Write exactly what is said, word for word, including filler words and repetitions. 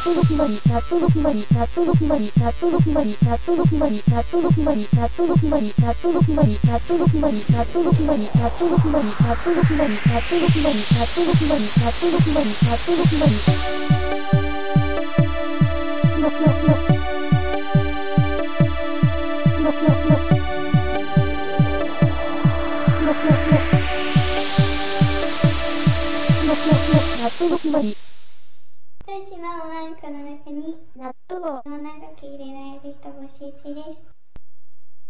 トの決まり、ナットの決まり、ナットの決まり、ナットの決まり、ナットの決まり、ナットの決まり、ナットの決まり、ナットの決まり、ナットの決まり、ナットの決まり、ナットの決まり、ナットの決まり、ナットの決まり、ナットの決まり、ナットの決まり、ナットの決まり、よっよっよっ。よっよっよっ。よっよっよっ。よっよっよっ。ナットの決まり。 私のワンコの中に納豆を長く入れられる人募集中です。